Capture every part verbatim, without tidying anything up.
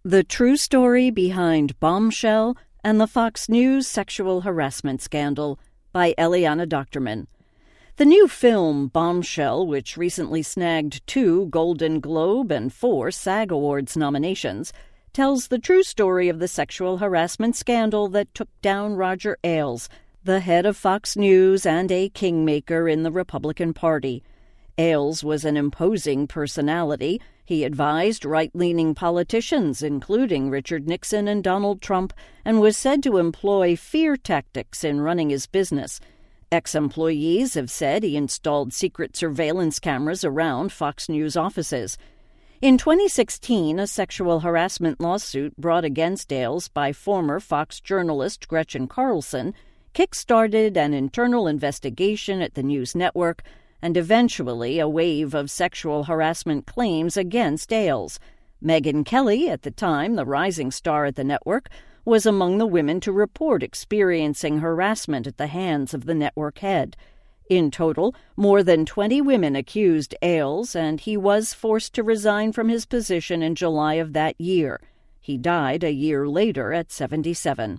The True Story Behind Bombshell and the Fox News Sexual Harassment Scandal by Eliana Doctorman. The new film, Bombshell, which recently snagged two Golden Globe and four SAG Awards nominations, tells the true story of the sexual harassment scandal that took down Roger Ailes, the head of Fox News and a kingmaker in the Republican Party. Ailes was an imposing personality. He advised right-leaning politicians, including Richard Nixon and Donald Trump, and was said to employ fear tactics in running his business. Ex-employees have said he installed secret surveillance cameras around Fox News offices. In twenty sixteen, a sexual harassment lawsuit brought against Ailes by former Fox journalist Gretchen Carlson kick-started an internal investigation at the news network and eventually a wave of sexual harassment claims against Ailes. Megyn Kelly, at the time the rising star at the network, was among the women to report experiencing harassment at the hands of the network head. In total, more than twenty women accused Ailes, and he was forced to resign from his position in July of that year. He died a year later at seventy-seven.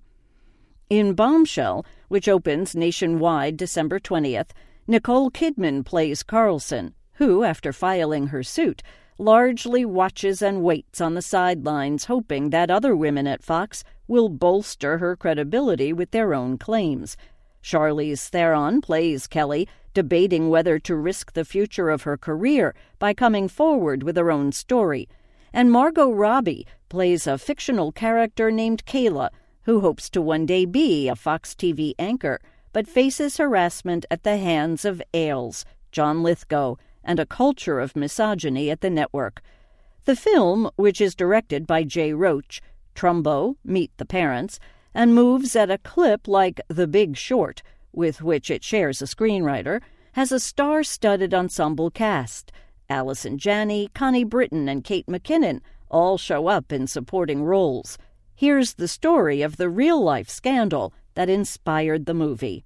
In Bombshell, which opens nationwide December twentieth, Nicole Kidman plays Carlson, who, after filing her suit, largely watches and waits on the sidelines, hoping that other women at Fox will bolster her credibility with their own claims. Charlize Theron plays Kelly, debating whether to risk the future of her career by coming forward with her own story. And Margot Robbie plays a fictional character named Kayla, who hopes to one day be a Fox T V anchor, but faces harassment at the hands of Ailes, John Lithgow, and a culture of misogyny at the network. The film, which is directed by Jay Roach, Trumbo, Meet the Parents, and moves at a clip like The Big Short, with which it shares a screenwriter, has a star-studded ensemble cast. Allison Janney, Connie Britton, and Kate McKinnon all show up in supporting roles. Here's the story of the real-life scandal that inspired the movie.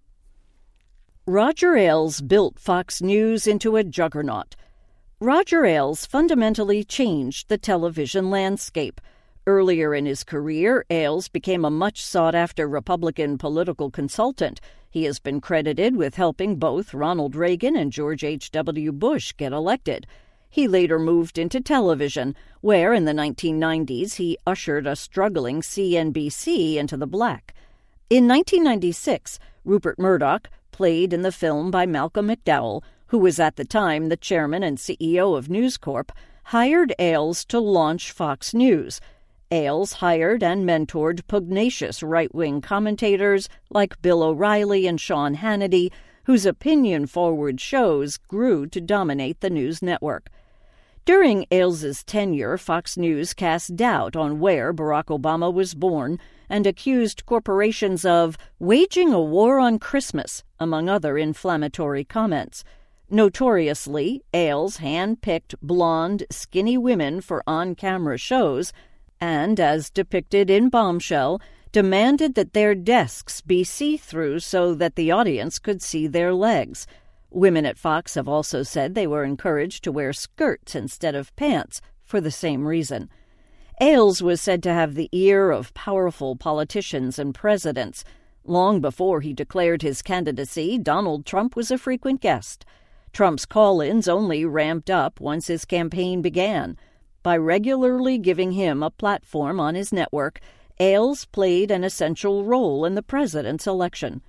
Roger Ailes built Fox News into a juggernaut. Roger Ailes fundamentally changed the television landscape. Earlier in his career, Ailes became a much sought-after Republican political consultant. He has been credited with helping both Ronald Reagan and George H W Bush get elected. He later moved into television, where in the nineteen nineties he ushered a struggling C N B C into the black. In nineteen ninety-six, Rupert Murdoch, played in the film by Malcolm McDowell, who was at the time the chairman and C E O of News Corp, hired Ailes to launch Fox News. Ailes hired and mentored pugnacious right-wing commentators like Bill O'Reilly and Sean Hannity, whose opinion-forward shows grew to dominate the news network. During Ailes' tenure, Fox News cast doubt on where Barack Obama was born and accused corporations of waging a war on Christmas, among other inflammatory comments. Notoriously, Ailes hand-picked blonde, skinny women for on-camera shows and, as depicted in Bombshell, demanded that their desks be see-through so that the audience could see their legs. Women at Fox have also said they were encouraged to wear skirts instead of pants for the same reason. Ailes was said to have the ear of powerful politicians and presidents. Long before he declared his candidacy, Donald Trump was a frequent guest. Trump's call-ins only ramped up once his campaign began. By regularly giving him a platform on his network, Ailes played an essential role in the president's election.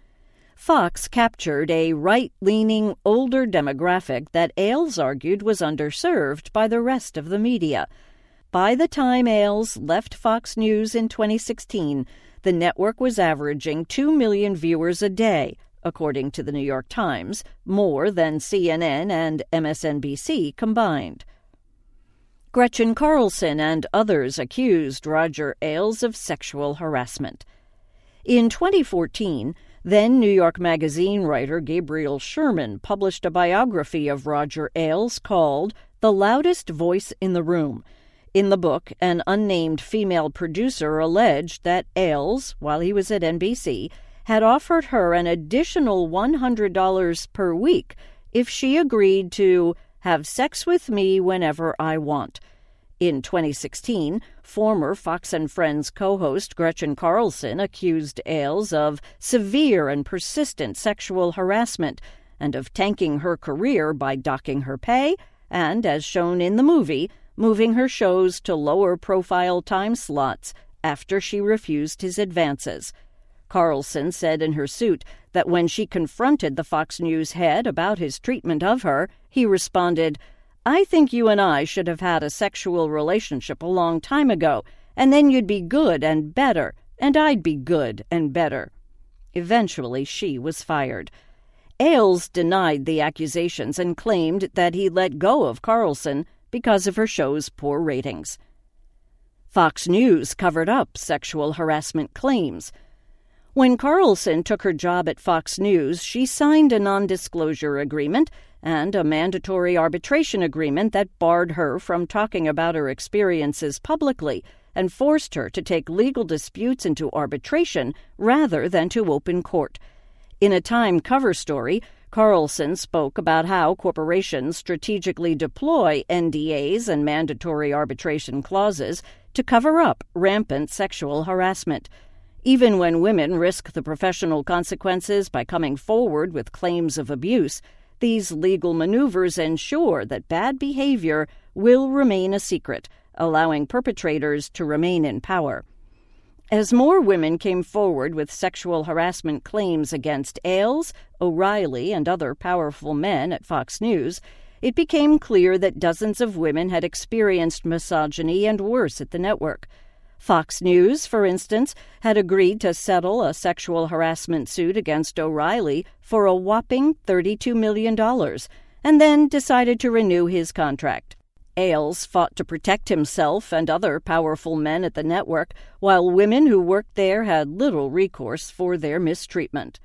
Fox captured a right-leaning, older demographic that Ailes argued was underserved by the rest of the media. By the time Ailes left Fox News in twenty sixteen, the network was averaging two million viewers a day, according to the New York Times, more than C N N and M S N B C combined. Gretchen Carlson and others accused Roger Ailes of sexual harassment. In twenty fourteen, then New York Magazine writer Gabriel Sherman published a biography of Roger Ailes called The Loudest Voice in the Room. In the book, an unnamed female producer alleged that Ailes, while he was at N B C, had offered her an additional one hundred dollars per week if she agreed to have sex with me whenever I want. In twenty sixteen, former Fox and Friends co-host Gretchen Carlson accused Ailes of severe and persistent sexual harassment and of tanking her career by docking her pay and, as shown in the movie, moving her shows to lower-profile time slots after she refused his advances. Carlson said in her suit that when she confronted the Fox News head about his treatment of her, he responded, "I think you and I should have had a sexual relationship a long time ago, and then you'd be good and better, and I'd be good and better." Eventually, she was fired. Ailes denied the accusations and claimed that he let go of Carlson because of her show's poor ratings. Fox News covered up sexual harassment claims. When Carlson took her job at Fox News, she signed a non-disclosure agreement and a mandatory arbitration agreement that barred her from talking about her experiences publicly and forced her to take legal disputes into arbitration rather than to open court. In a Time cover story, Carlson spoke about how corporations strategically deploy N D As and mandatory arbitration clauses to cover up rampant sexual harassment. Even when women risk the professional consequences by coming forward with claims of abuse, these legal maneuvers ensure that bad behavior will remain a secret, allowing perpetrators to remain in power. As more women came forward with sexual harassment claims against Ailes, O'Reilly, and other powerful men at Fox News, it became clear that dozens of women had experienced misogyny and worse at the network. Fox News, for instance, had agreed to settle a sexual harassment suit against O'Reilly for a whopping thirty-two million dollars, and then decided to renew his contract. Ailes fought to protect himself and other powerful men at the network, while women who worked there had little recourse for their mistreatment.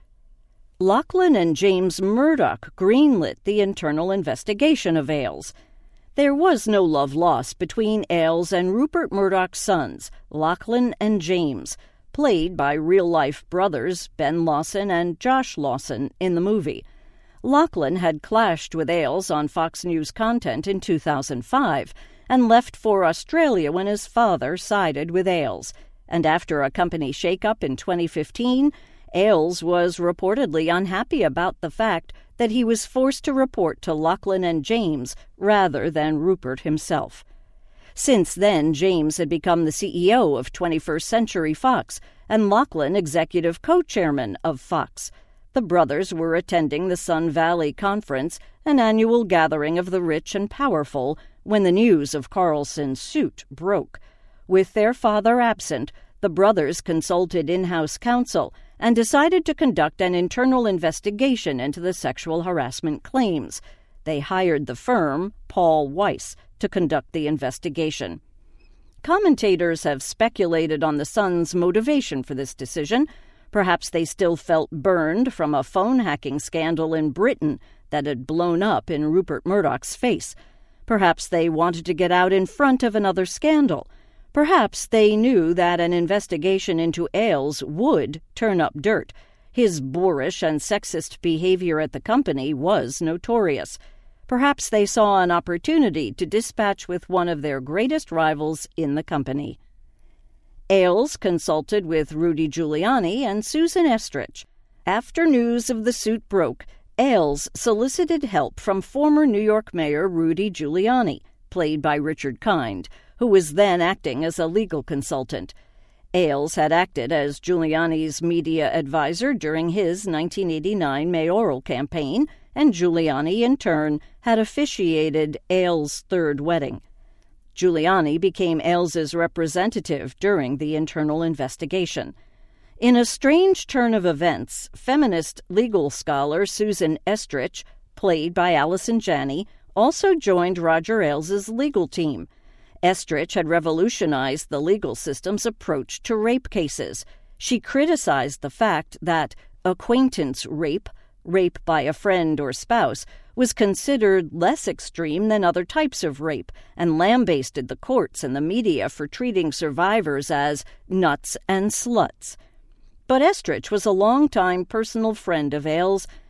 Lachlan and James Murdoch greenlit the internal investigation of Ailes. There was no love lost between Ailes and Rupert Murdoch's sons, Lachlan and James, played by real-life brothers Ben Lawson and Josh Lawson in the movie. Lachlan had clashed with Ailes on Fox News content in two thousand five and left for Australia when his father sided with Ailes. And after a company shakeup in twenty fifteen, Ailes was reportedly unhappy about the fact that he was forced to report to Lachlan and James rather than Rupert himself. Since then, James had become the C E O of twenty-first Century Fox and Lachlan executive co-chairman of Fox. The brothers were attending the Sun Valley Conference, an annual gathering of the rich and powerful, when the news of Carlson's suit broke. With their father absent, the brothers consulted in-house counsel and decided to conduct an internal investigation into the sexual harassment claims. They hired the firm, Paul Weiss, to conduct the investigation. Commentators have speculated on the Sun's motivation for this decision. Perhaps they still felt burned from a phone hacking scandal in Britain that had blown up in Rupert Murdoch's face. Perhaps they wanted to get out in front of another scandal. Perhaps they knew that an investigation into Ailes would turn up dirt. His boorish and sexist behavior at the company was notorious. Perhaps they saw an opportunity to dispatch with one of their greatest rivals in the company. Ailes consulted with Rudy Giuliani and Susan Estrich. After news of the suit broke, Ailes solicited help from former New York Mayor Rudy Giuliani, played by Richard Kind, who was then acting as a legal consultant. Ailes had acted as Giuliani's media advisor during his nineteen eighty-nine mayoral campaign, and Giuliani, in turn, had officiated Ailes' third wedding. Giuliani became Ailes's representative during the internal investigation. In a strange turn of events, feminist legal scholar Susan Estrich, played by Allison Janney, also joined Roger Ailes' legal team. Estrich had revolutionized the legal system's approach to rape cases. She criticized the fact that acquaintance rape, rape by a friend or spouse, was considered less extreme than other types of rape, and lambasted the courts and the media for treating survivors as nuts and sluts. But Estrich was a longtime personal friend of Ailes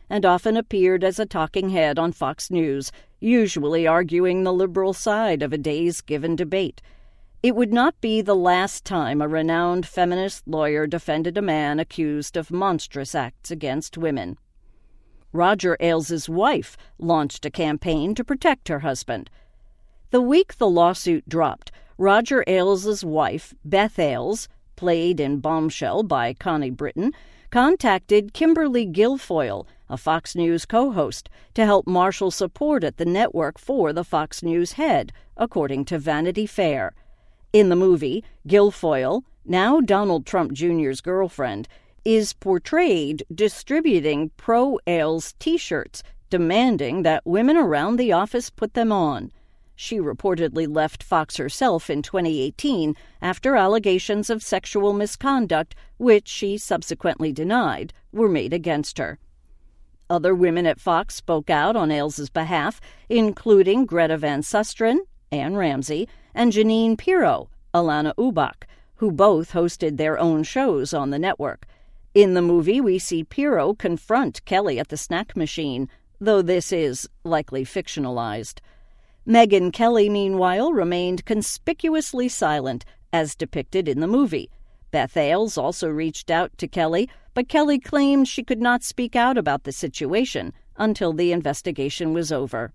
and often appeared as a talking head on Fox News, usually arguing the liberal side of a day's given debate. It would not be the last time a renowned feminist lawyer defended a man accused of monstrous acts against women. Roger Ailes' wife launched a campaign to protect her husband. The week the lawsuit dropped, Roger Ailes' wife, Beth Ailes, played in Bombshell by Connie Britton, contacted Kimberly Guilfoyle, a Fox News co-host, to help marshal support at the network for the Fox News head, according to Vanity Fair. In the movie, Guilfoyle, now Donald Trump Junior's girlfriend, is portrayed distributing pro-Ailes T-shirts, demanding that women around the office put them on. She reportedly left Fox herself in twenty eighteen after allegations of sexual misconduct, which she subsequently denied, were made against her. Other women at Fox spoke out on Ailes' behalf, including Greta Van Susteren, Ann Ramsey, and Jeanine Pirro, Alana Ubach, who both hosted their own shows on the network. In the movie, we see Pirro confront Kelly at the snack machine, though this is likely fictionalized. Megyn Kelly, meanwhile, remained conspicuously silent, as depicted in the movie. Beth Ailes also reached out to Kelly, but Kelly claimed she could not speak out about the situation until the investigation was over.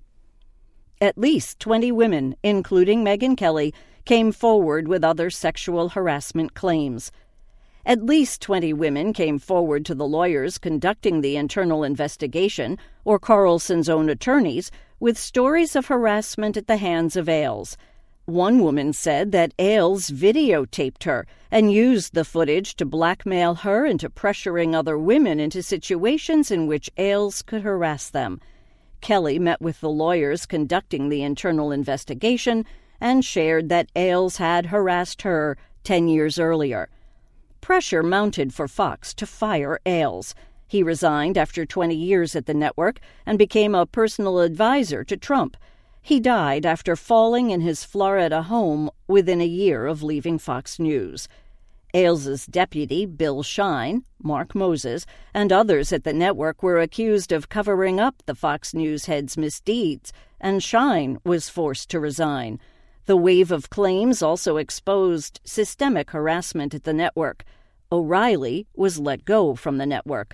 At least twenty women, including Megyn Kelly, came forward with other sexual harassment claims. At least twenty women came forward to the lawyers conducting the internal investigation, or Carlson's own attorneys, with stories of harassment at the hands of Ailes. One woman said that Ailes videotaped her and used the footage to blackmail her into pressuring other women into situations in which Ailes could harass them. Kelly met with the lawyers conducting the internal investigation and shared that Ailes had harassed her ten years earlier. Pressure mounted for Fox to fire Ailes. He resigned after twenty years at the network and became a personal advisor to Trump. He died after falling in his Florida home within a year of leaving Fox News. Ailes' deputy, Bill Shine, Mark Moses, and others at the network were accused of covering up the Fox News head's misdeeds, and Shine was forced to resign. The wave of claims also exposed systemic harassment at the network. O'Reilly was let go from the network.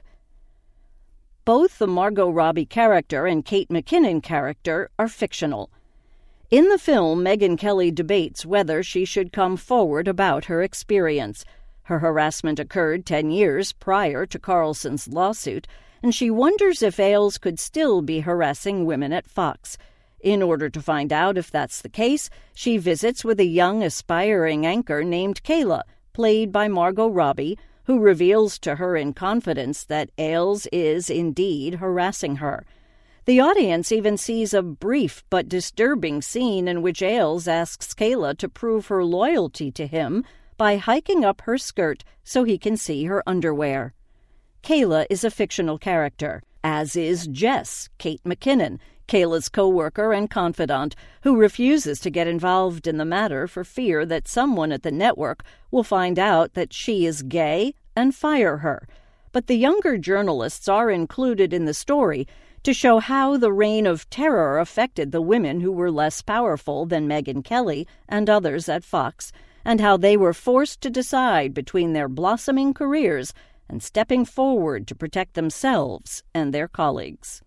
Both the Margot Robbie character and Kate McKinnon character are fictional. In the film, Megyn Kelly debates whether she should come forward about her experience. Her harassment occurred ten years prior to Carlson's lawsuit, and she wonders if Ailes could still be harassing women at Fox. In order to find out if that's the case, she visits with a young, aspiring anchor named Kayla, played by Margot Robbie, who reveals to her in confidence that Ailes is indeed harassing her. The audience even sees a brief but disturbing scene in which Ailes asks Kayla to prove her loyalty to him by hiking up her skirt so he can see her underwear. Kayla is a fictional character, as is Jess, Kate McKinnon, Kayla's co-worker and confidant, who refuses to get involved in the matter for fear that someone at the network will find out that she is gay and fire her. But the younger journalists are included in the story to show how the reign of terror affected the women who were less powerful than Megyn Kelly and others at Fox, and how they were forced to decide between their blossoming careers and stepping forward to protect themselves and their colleagues.